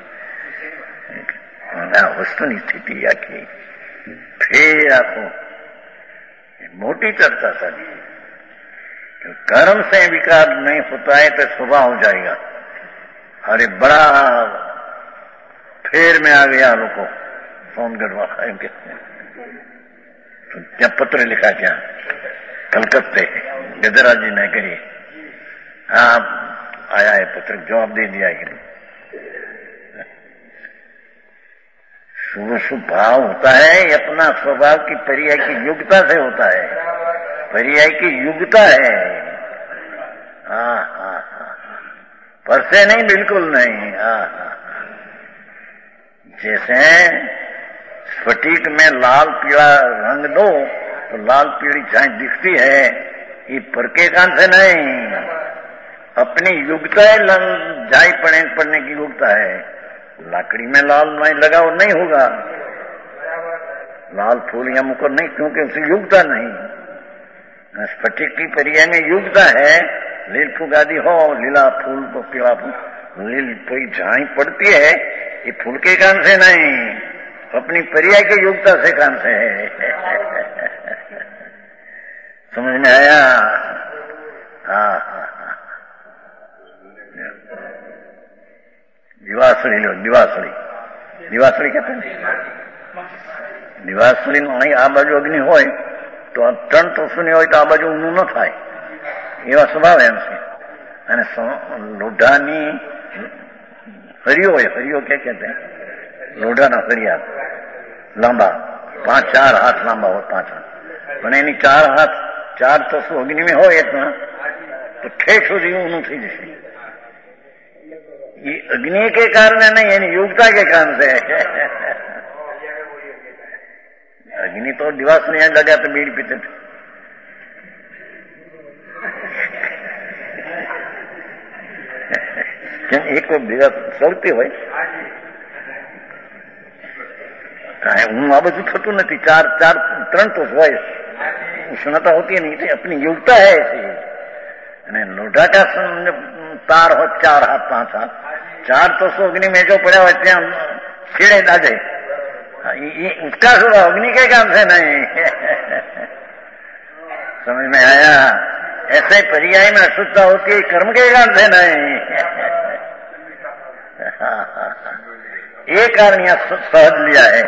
વસ્તુની સ્થિતિ આખી ફેર आखो मोटी चर्चा चली। कर्म से विकार नहीं होता है तो स्वभाव हो जाएगा। अरे बड़ा फेर में आ गया लोगों सोनगढ़ वाला कहते हैं, तो क्या पत्र लिखा, क्या कलकत्ते गजराज जी ने करी, हाँ आया है पत्र, जवाब दे दिया कि शुभ शुभ भाव होता है, अपना स्वभाव की पर्याय की योग्यता से होता है, पर्याय की योग्यता है। हाँ, पर से नहीं, बिल्कुल नहीं। हाँ, जैसे स्फटिक में लाल पीला रंग दो तो लाल पीली चाय दिखती है, ये पर के कान से नहीं, अपनी योग्यता है, जाई पड़ने की योग्यता है। लकड़ी में लाल नहीं लगाओ नहीं होगा, लाल फूल या मुकुट नहीं, क्योंकि उसकी योग्यता नहीं। स्फटिक की पर्याय में योग्यता है, लील फूल आदि हो, लीला फूल को पीला फूल, लील कोई झाई पड़ती है, ये फूल के कान से नहीं, अपनी पर्याय की योग्यता से कान से है। समझ में आया? हाँ, दिवासળી लो, दिवासળી कहते हैं। दिवासળી नहीं, आ बाजू अग्नि होय तो त्रण तोषुनी होय तो आ बाजू ऊनू न थाय, एवा स्वभाव है उनसे। અને લોઢાની હરિયો હોય, હરિયો क्या कहते हैं, લોઢાના હરિયા લાંબા 5-4 हाथ લાંબા હોય, 5 हाथ, પણ એની 4 हाथ 4 તોષુ અગ્નિ में હોય तो ठेठ સુધી ઊનું થઈ જશે। ये अग्नि के कारण नहीं, यानी योग्यता के कारण से। अग्नि तो दिवस नहीं लगा तो बीड़ी पीते थे। एक दिवस सड़ती हो, हूँ आ बधु थतु नहीं, 4-3 तो उष्णता होती है नहीं, अपनी योग्यता है ऐसी। लोढ़ा का तार हो 4 हाथ 5 हाथ, 4 तो अग्नि में जो पड़ा हुआ त्या छेड़े दादे, उसका स्वभाव अग्नि के काम से नहीं। समझ में आया? ऐसे पर्याय में अशुद्धता होती है, कर्म के काम से नहीं। ये कारण यहां सहज लिया है।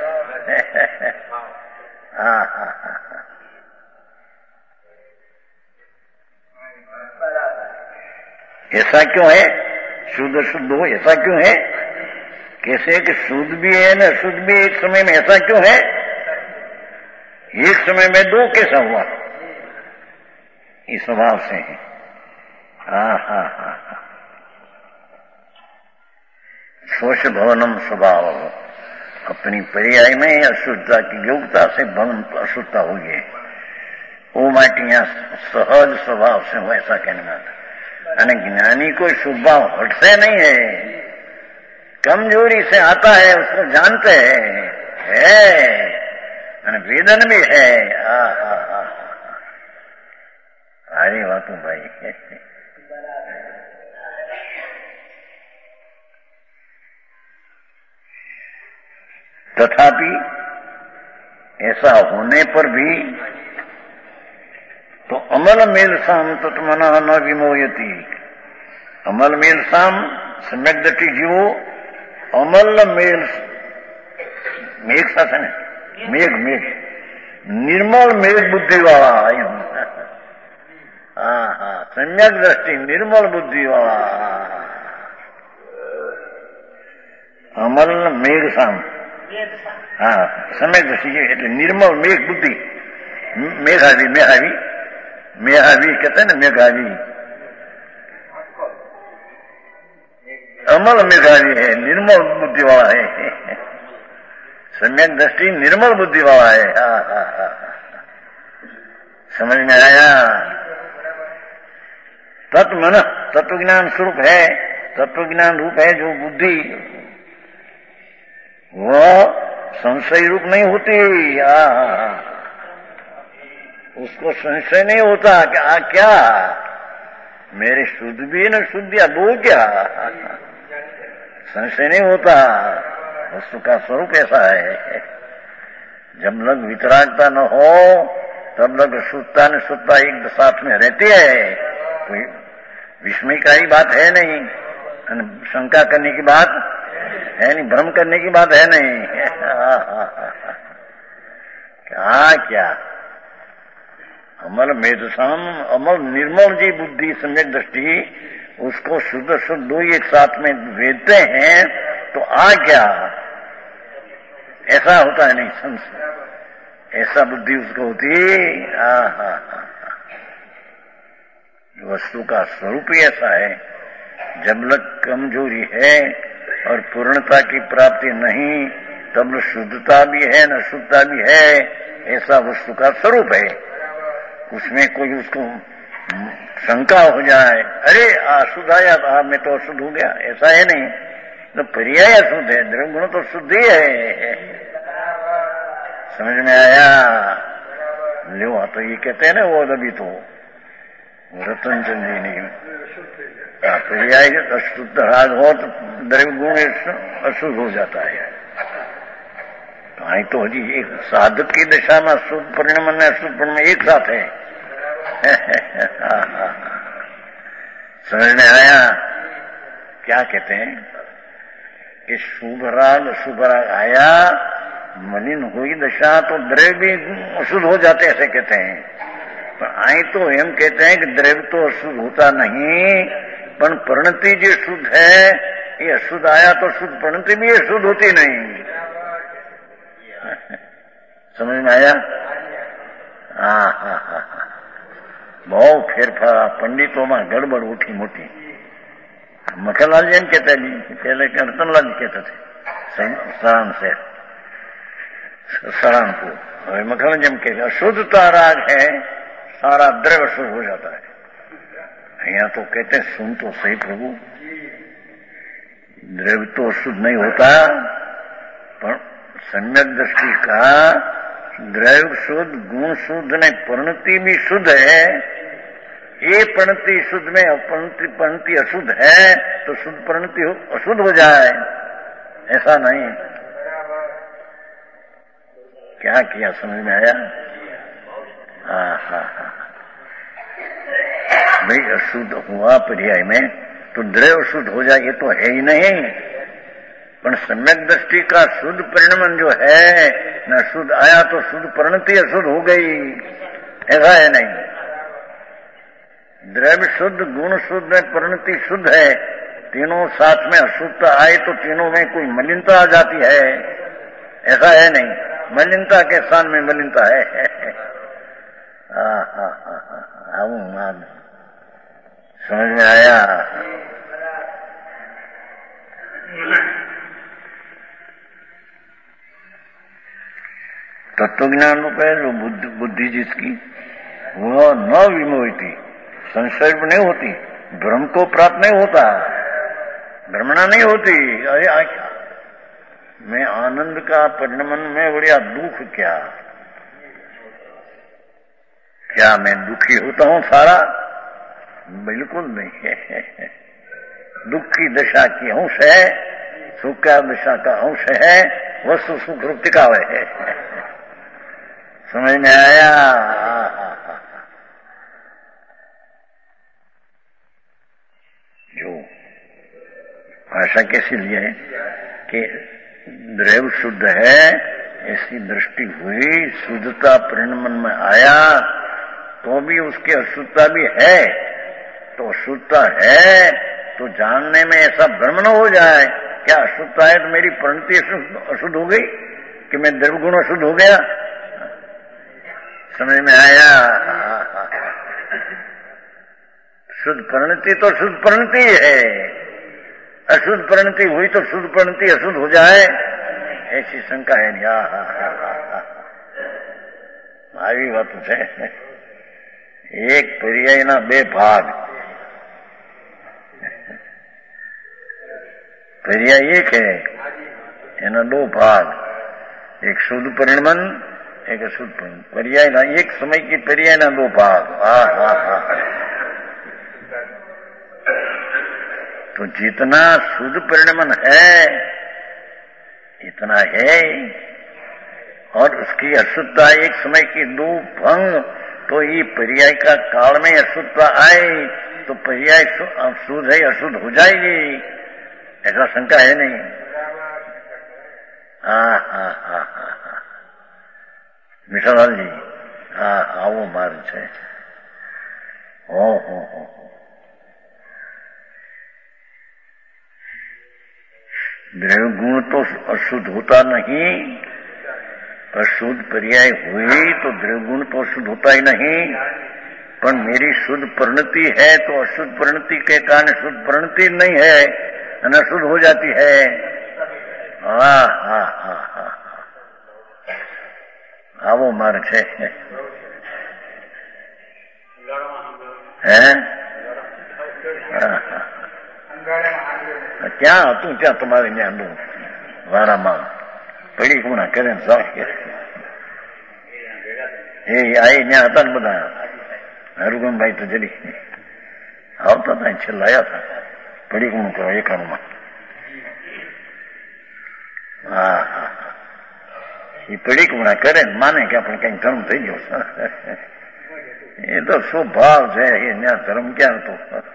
ऐसा क्यों है? शुद्ध शुद्ध हो, ऐसा क्यों है? कैसे कि शुद्ध भी है ना अशुद्ध भी एक समय में, ऐसा क्यों है? एक समय में 2 कैसा हुआ? इस स्वभाव से है। शोष भवनम स्वभाव, अपनी पर्याय में अशुद्धता की योग्यता से भवन अशुद्धता हुई है, वो माटियां सहज स्वभाव से हो, ऐसा कहने में आता। અને ज्ञानी कोई स्वभाव हट से नहीं है, कमजोरी से आता है, उसको जानते है અને वेदन भी है। सारी बातों भाई। तथापि ऐसा होने पर भी तो अमल मेल साम तत्मना न विमोयती, अमल मेल साम सम्यक दृष्टि जीवो, अमल मेल मेघ शासन है, मेघ निर्मल मेघ बुद्धि वाला। सम्यक दृष्टि निर्मल बुद्धि वाला, अमल मेघ साम, सम्यक दृष्टि એટલે निर्मल मेघ बुद्धि, मेघावी कहते हैं ना, मेघावी अमल मेघावी है, निर्मल बुद्धि वाला है। सम्यक दृष्टि निर्मल बुद्धि वाला है। समझ में आया? तत्व मन तत्व ज्ञान स्वरूप है, तत्व ज्ञान रूप है जो बुद्धि, वो संशय रूप नहीं होती। उसको संशय नहीं होता कि क्या मेरे शुद्ध भी न शुद्ध या दो क्या, संशय नहीं होता। वस्तु का स्वरूप ऐसा है। जब लग वितरागता न हो तब लग शुद्धता न शुद्धता एक साथ में रहती है। कोई विस्मय का ही बात है नहीं, शंका करने की बात है नहीं, भ्रम करने की बात है नहीं। क्या अमल मेधसाम अमल निर्मल जी बुद्धि सम्यक दृष्टि, उसको शुद्ध शुद्ध दो एक साथ में वेदते हैं तो क्या ऐसा होता है नहीं, संशय ऐसा बुद्धि उसको होती। वस्तु का स्वरूप ही ऐसा है। जब लग कमजोरी है और पूर्णता की प्राप्ति नहीं तब शुद्धता भी है न शुद्धता भी है, ऐसा वस्तु का स्वरूप है। उसमें कोई उसको शंका हो जाए, अरे अशुद्ध आया मैं तो अशुद्ध हो गया, ऐसा है नहीं। तो पर्याय शुद्ध है, द्रव्य गुण तो शुद्ध ही है। समझ में आया? लो तो ये कहते हैं ना वो अभी तो रतन चंद जी नहीं, पर्याय अशुद्ध राग हो तो द्रव्य गुण अशुद्ध हो जाता है। तो जी एक साधक की दशा में शुद्ध परिणाम अशुद्ध परिणाम एक साथ है। समझ में आया? क्या कहते हैं कि शुभ राग अशुभ राग आया, मलिन हुई दशा तो द्रव्य भी अशुद्ध हो जाते, ऐसे कहते हैं। पर आई तो हम कहते हैं कि द्रव्य तो अशुद्ध होता नहीं, पर परिणति जो शुद्ध है, ये अशुद्ध आया तो शुद्ध परिणति भी अशुद्ध होती नहीं। समझ में आया? बहुत फेरफार पंडितों में गड़बड़ उठी मोटी। मखनलाल जी एम कहते जी, पहले रतनलाल जी कहते थे सरान से सरानपुर, मखनलाल जी एम कहते अशुद्धता राग है, सारा द्रव्य शुद्ध हो जाता है। यहाँ तो कहते हैं सुन तो सही प्रभु, द्रव्य तो अशुद्ध नहीं होता, पर सम्यक दृष्टि का द्रव्य शुद्ध गुण शुद्ध नहीं, परिणति भी शुद्ध है। ये परिणति शुद्ध में परिणति अशुद्ध है तो शुद्ध परिणति अशुद्ध हो जाए, ऐसा नहीं। क्या किया? समझ में आया? भाई अशुद्ध हुआ पर्याय में तो द्रव्य शुद्ध हो जाए, ये तो है ही नहीं। पर सम्यक दृष्टि का शुद्ध परिणाम जो है न शुद्ध आया तो शुद्ध परिणति अशुद्ध हो गई, ऐसा है नहीं। द्रव्य शुद्ध गुण शुद्ध में परिणति शुद्ध है, तीनों साथ में अशुद्धता आए तो तीनों में कोई मलिनता आ जाती है, ऐसा है नहीं। मलिनता के स्थान में मलिनता है। समझ में आया? तत्वज्ञान रूप है जो बुद्धि जिसकी, वह न विमोहिती, संशय नहीं होती, भ्रम को प्राप्त नहीं होता, भ्रमणा नहीं होती। अरे मैं आनंद का परिणमन में बढ़िया दुख क्या मैं दुखी होता हूं सारा? बिल्कुल नहीं है। दुख की दशा की अंश है, सुख का दशा का अंश है, वस्तु सुख रूप टिकाव है। समझ में आया? जो भाषा कैसी ली है कि द्रव्य शुद्ध है, ऐसी दृष्टि हुई, शुद्धता परिणमन में आया तो भी उसकी अशुद्धता भी है। तो अशुद्धता है तो जानने में ऐसा भ्रम न हो जाए, क्या अशुद्धता है तो मेरी परिणति अशुद्ध हो गई कि मैं द्रव्य गुण अशुद्ध हो गया। समझ में आया? शुद्ध परिणति तो शुद्ध परिणति है, अशुद्ध परिणति हुई तो शुद्ध परिणति अशुद्ध हो जाए, ऐसी शंका है नहीं। આવી વાત છે। એક પર્યાયના બે ભાગ। पर्याय एक है, એના दो भाग, एक शुद्ध परिणमन, एक अशुद्ध परिणमन। पर्याय ना एक समय की पर्याय ना दो भाग। तो जितना शुद्ध परिणमन है इतना है, और उसकी अशुद्धता एक समय की दो भंग, तो ये पर्याय का काल में अशुद्धता आए तो पर्याय शुद्ध है अशुद्ध हो जाएगी, ऐसा शंका है नहीं। विशालाल जी, આવો માર્ગ છે। द्रव्य गुण तो अशुद्ध होता नहीं, अशुद्ध पर्याय हुई तो द्रव्य गुण तो अशुद्ध होता ही नहीं, पर मेरी शुद्ध परिणति है तो अशुद्ध परिणति के कारण शुद्ध परिणति नहीं है, अशुद्ध हो जाती है। આવો માર્ગ છે। ક્યાં હતું ત્યાં તમારે ત્યાં વારામાં પડી કોણા કરે ને એ આ ત્યાં હતા ને બધા હરુગમભાઈ તો જરી આવતા હતા, છેલ્લા આવ્યા હતા પડી કોણું કરો એકાણુંમાં। એ પડીકુણા કરે ને માને કે આપણે કઈ ધર્મ થઈ ગયો। એ તો સ્વભાવ છે, એ ત્યાં ધર્મ ક્યાં હતો।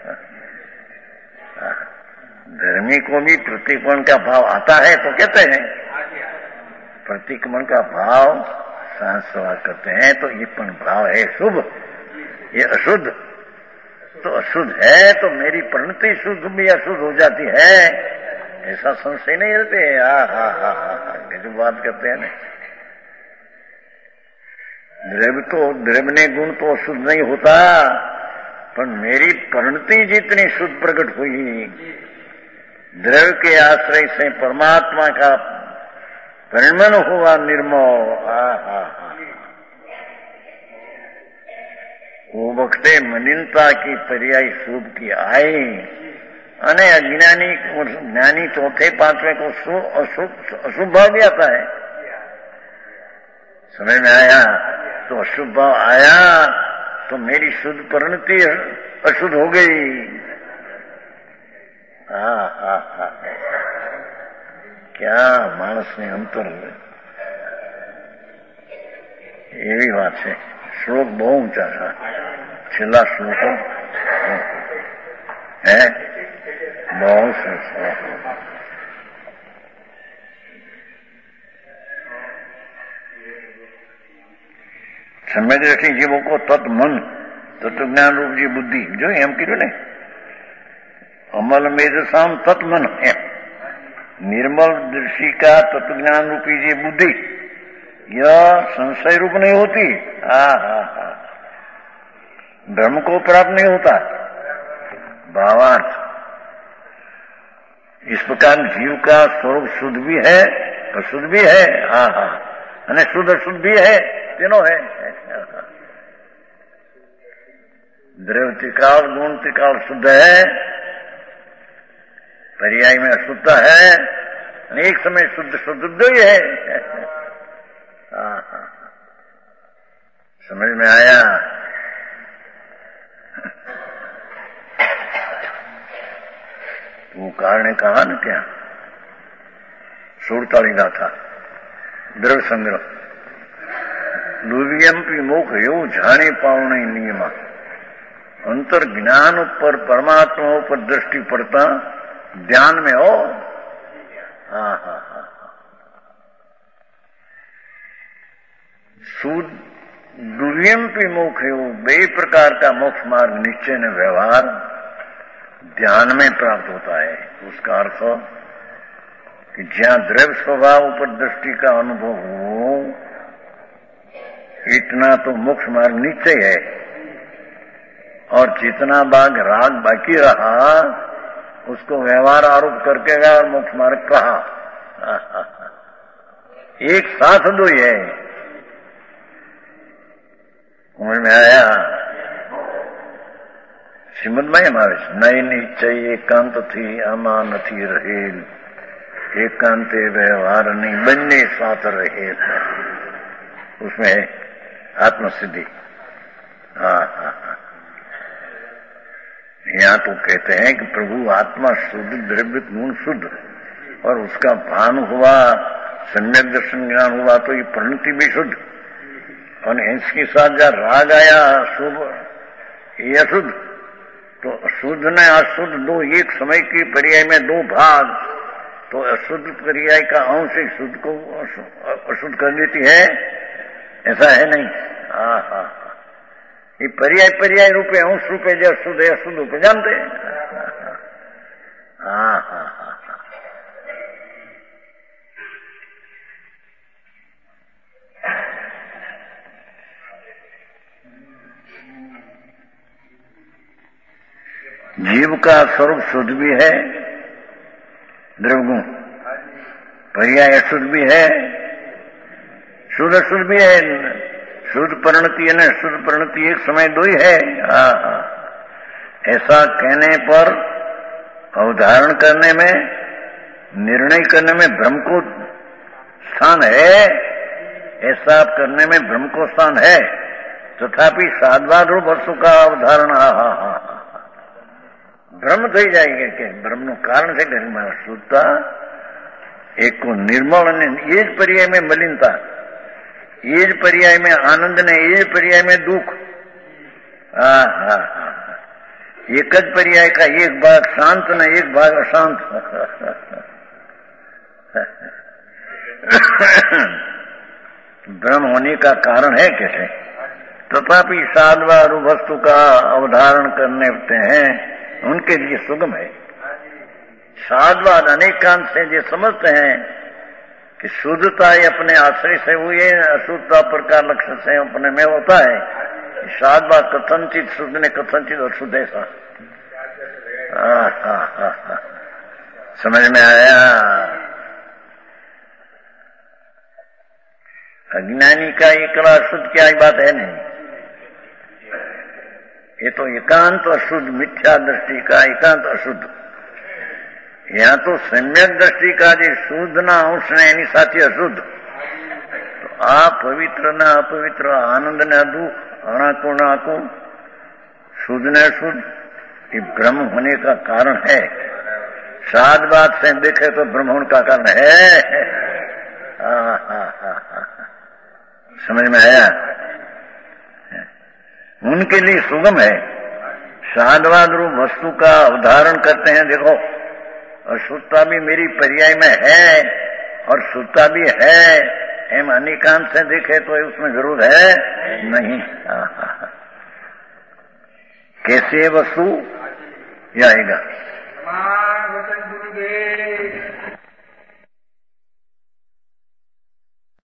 धर्मी को भी प्रतिक्रमण का भाव आता है तो कहते हैं, प्रतिक्रमण का भाव संस्कार करते हैं, तो ये पण भाव है शुभ, ये अशुद्ध, तो अशुद्ध है तो मेरी परिणति शुद्ध भी अशुद्ध हो जाती है, ऐसा संशय नहीं रहते। गजब बात करते हैं ना। द्रव्य ने गुण तो अशुद्ध नहीं होता, पर मेरी परिणति जितनी शुद्ध प्रकट हुई, द्रव्य के आश्रय से परमात्मा का परिणमन हुआ निर्मल। वो वक्ते मलिनता की पर्याय शुभ की आई, अने अज्ञानी ज्ञानी चौथे पांचवें को अशुभ भाव भी आता है। समझ में आया? तो अशुभ भाव आया तो मेरी शुद्ध परिणति अशुद्ध हो गई। क्या मानस ने अंतर एवी बात है। श्लोक बहुत ऊंचा था, छेल्ला श्लोक है बहुत सरस। सम्यक रखी जीवों को तत् मन तत्व ज्ञान रूप जी बुद्धि जो एम कीधुं ने अमल मेधसाम तत्मन एम निर्मल दृष्टि का तत्व ज्ञान रूपी जी बुद्धि यह संशय रूप नहीं होती। ब्रह्म को प्राप्त नहीं होता। भावार्थ इस प्रकार जीव का स्वरूप शुद्ध भी है अशुद्ध भी है। अने शुद्ध अशुद्ध भी है, तीनों है। द्रव्य त्रिकाल गुण त्रिकाल शुद्ध है, पर्याय में अशुद्धता है, एक समय शुद्ध शुद्ध ही है। समझ में आया? वो कारण ने कहा न क्या 47 गाथा द्रव्य संग्रह दुर्व्यंपी मोख यो जाने पावने नियम अंतर ज्ञान पर परमात्मा पर दृष्टि पड़ता ध्यान में हो। दुर्व्यंपी मोक्ष हो, बे प्रकार का मोक्ष मार्ग निश्चय ने व्यवहार ध्यान में प्राप्त होता है। उसका अर्थ कि जहां द्रव्य स्वभाव पर दृष्टि का अनुभव हो, इतना तो मोक्ष मार्ग निश्चय है, और जितना भाग राग बाकी रहा उसको व्यवहार आरोप करके गया और मोक्ष मार्ग कहा। एक साथ दो ही है। समझ में आया? શ્રીમદમાં એમ આવે છે, નઈ નિશ્ચય એકાંત થી આમાં નથી રહેલ, एकांते व्यवहार नहीं बनने साथ रहे, उसमें है आत्मसिद्धि। हाँ हाँ हाँ। यहाँ तो कहते हैं कि प्रभु आत्मा शुद्ध, द्रव्य गुण शुद्ध, और उसका भान हुआ, सम्यक दर्शन ज्ञान हुआ तो ये परिणति भी शुद्ध, और इसके साथ जब राग आया शुभ ये अशुद्ध, तो अशुद्ध ने अशुद्ध दो एक समय की पर्याय में दो भाग, तो अशुद्ध पर्याय का अंश शुद्ध को अशुद्ध कर देती है, ऐसा है नहीं। हाँ हाँ, ये पर्याय पर्याय रूपे अंश रूपे जो अशुद्ध है अशुद्ध रूपे जानते हैं। हाँ हाँ हाँ, जीव का स्वरूप शुद्ध भी है, द्रव्यगुण, पर्याय अशुद्ध भी है, शुद्ध अशुद्ध भी है, शुद्ध परिणति है, शुद्ध परिणति एक समय दो ही है। ऐसा कहने पर अवधारण करने में, निर्णय करने में ब्रह्म को स्थान है, ऐसा करने में ब्रह्म को स्थान है, तथापि साधवाद रूप वस्तु का अवधारण ब्रह्म થઈ જાય કે બ્રહ્મનું કારણ છે ઘરમાં શુદ્ધતા, એક નિર્મળ અને એ જ પર્યાય में મલિનતા, એ જ પર્યાય में આનંદ ને એ જ પર્યાય में दुख। हाँ हाँ हाँ, एक જ पर्याय का एक भाग शांत न एक भाग अशांत। ब्रह्म होने का कारण है कैसे, तथापि साधवाद वस्तु का अवधारण करने हैं, उनके लिए सुगम है। साधवाद अनेकांत से जो समझते हैं कि शुद्धता ही अपने आश्रय से हुई है, अशुद्धता प्रकार लक्ष्य से अपने में होता है, साधवाद कथनचित शुद्ध ने कथनचित अशुद्ध ऐसा। समझ में आया? अज्ञानी का एकला अशुद्ध क्या बात है नहीं, ये तो एकांत अशुद्ध, मिथ्या दृष्टि का एकांत अशुद्ध। यहाँ तो सम्यक दृष्टि का जो शुद्ध ना अंश ने एनी साथी अशुद्ध, तो आ पवित्र न अपवित्र, आनंद न दुख, अणाकु नाकु, शुद्ध न शुद्ध, ये ब्रह्म होने का कारण है। साधवाद से देखे तो ब्रह्म होने का कारण है। समझ में आया? उनके लिए सुगम है। साधवाद रूप वस्तु का अवधारण करते हैं, देखो अशुद्धता भी मेरी पर्याय में है और शुद्धता भी है, एम अनेकांत से देखे तो उसमें जरूर है नहीं। कैसे वस्तु यह आएगा